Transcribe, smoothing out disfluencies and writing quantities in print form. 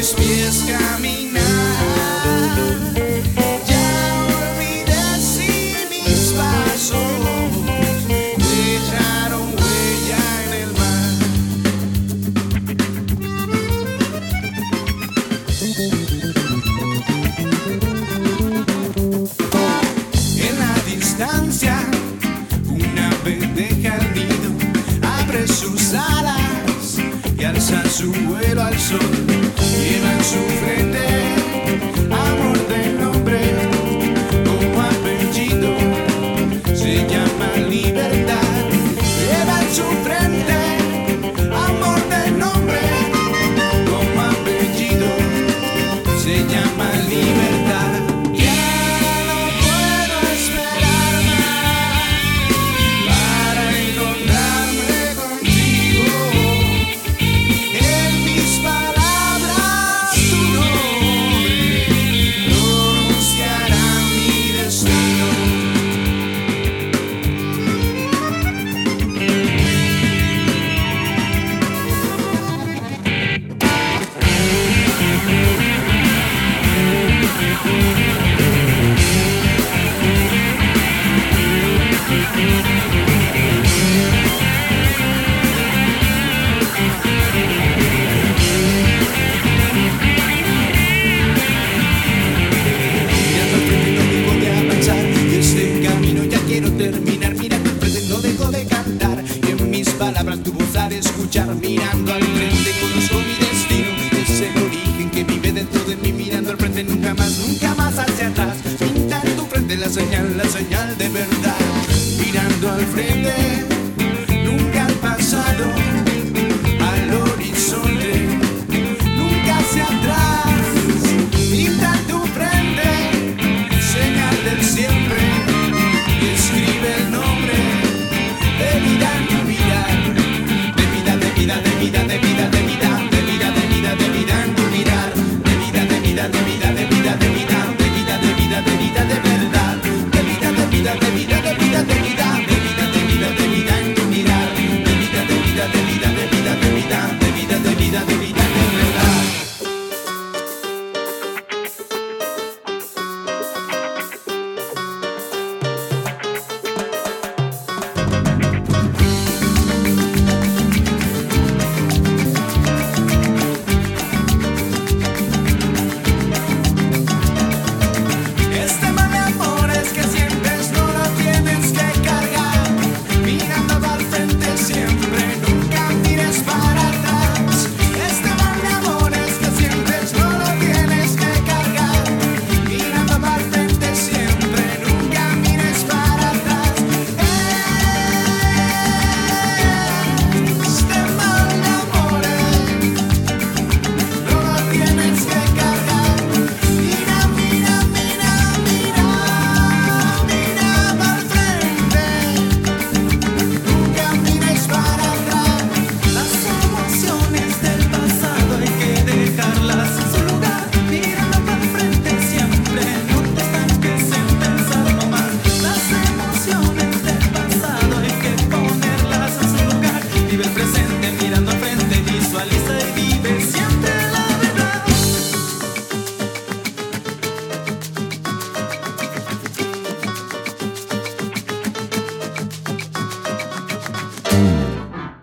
mis pies caminar. Ya olvidé si mis pasos dejaron huella en el mar. En la distancia, una ave deja el nido, abre sus alas y alza su vuelo al sol. Lleva en su frente amor de nombre, como apellido se llama libertad. Lleva en su frente amor de nombre, como apellido se llama libertad. Ya no puedo esperar más para encontrarme contigo. En mis palabras tu nombre pronunciará mi destino. Mirando al frente no dejo de avanzar, y este camino ya quiero terminar. Mirando al frente no dejo de cantar, y en mis palabras tu voz al escuchar. Mirando al frente conozco mi destino, es el origen que vive dentro de mí. Mirando al frente nunca más hacia atrás. Pinta en tu frente la señal de verdad. Mirando al frente